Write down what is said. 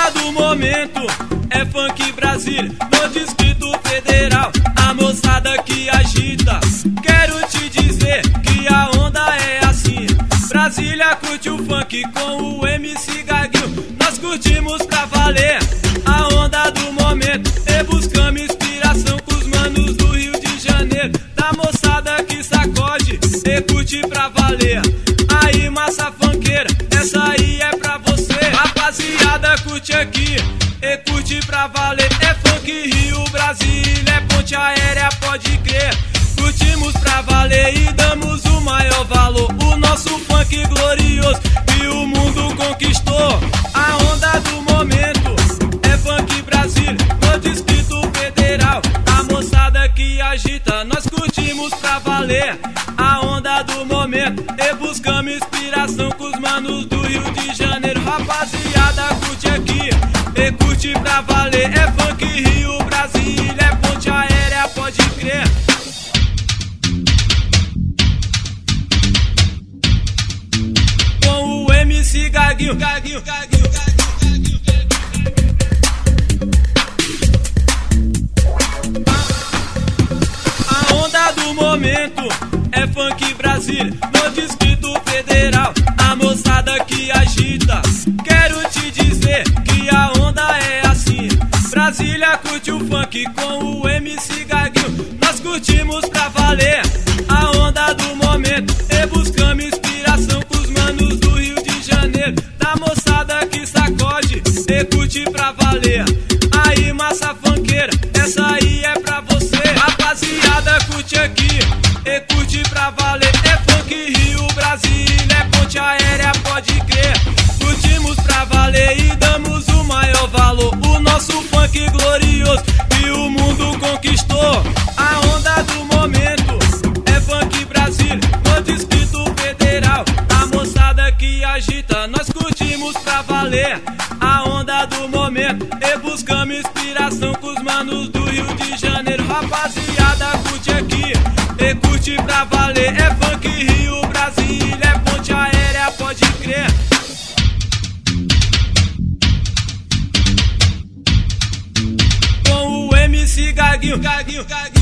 onda do momento é funk Brasília, no Distrito Federal, a moçada que agita. Quero te dizer que a onda é assim. Brasília curte o funk com o MC Gaguinho. Nós curtimos pra valer a onda do momento e buscamos inspiração com os manos do Rio de Janeiro. Da moçada que sacode e curte pra valer. Aí massa funkeira, essa aí é pra você. Rapaziada, curte aqui e curte pra valer. É funk Rio, Brasília, é ponte aérea, pode crer. Curtimos pra valer e damos o maior valor. O nosso funk glorioso que o mundo conquistou. A onda do momento é funk Brasília, no Distrito Federal, a moçada que agita. Nós curtimos pra valer a onda do momento e buscamos inspiração com os manos do Rio de Janeiro. Rapaziada, curte aqui e curte pra valer. É funk Rio, Brasília, é ponte aérea, pode crer. Com o MC Gaguinho, Gaguinho, Gaguinho, Gaguinho, a onda do momento é funk Brasília, no Distrito Federal, a moçada que agita. Quero te dizer que a onda é assim. Brasília curte o funk com o MC Gaguinho. Nós curtimos pra valer a onda do momento e buscamos inspiração com os manos do Rio de Janeiro. Da moçada que sacode e curte pra valer. Aí massa funkeira, essa aí é pra você. Rapaziada, curte aqui e curte pra valer. É funk Rio, Brasília, é ponte aérea, pode crer. Curtimos pra valer e damos o maior valor. O nosso funk glorioso que o mundo conquistou. A onda do momento é funk Brasília, no Distrito Federal, a moçada que agita. Nós curtimos pra valer a onda do momento e buscamos inspiração com os manos do Rio de Janeiro. Rapaziada, curte aqui e curte pra valer. É funk Rio, Brasília, é ponte aérea, pode crer. Com o MC Gaguinho, Gaguinho, Gaguinho.